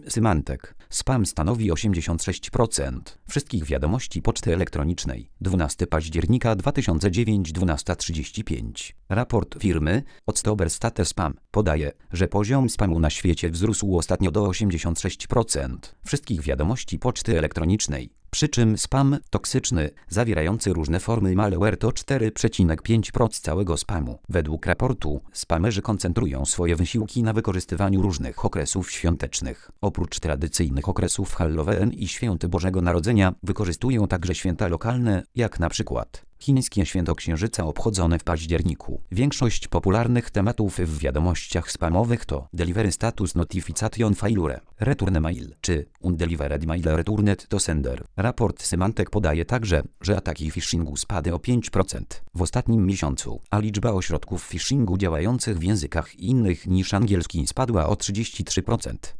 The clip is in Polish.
Symantec. Spam stanowi 86% wszystkich wiadomości poczty elektronicznej. 12 października 2009, 12:35. Raport firmy October Status Spam podaje, że poziom spamu na świecie wzrósł ostatnio do 86% wszystkich wiadomości poczty elektronicznej. Przy czym spam toksyczny, zawierający różne formy malware to 4,5% całego spamu. Według raportu, spamerzy koncentrują swoje wysiłki na wykorzystywaniu różnych okresów świątecznych. Oprócz tradycyjnych okresów Halloween i Świąt Bożego Narodzenia, wykorzystują także święta lokalne, jak na przykład chińskie święto Księżyca obchodzone w październiku. Większość popularnych tematów w wiadomościach spamowych to Delivery Status Notification Failure, Return Mail czy Undelivered Mail Returned to Sender. Raport Symantec podaje także, że ataki phishingu spadły o 5% w ostatnim miesiącu, a liczba ośrodków phishingu działających w językach innych niż angielski spadła o 33%.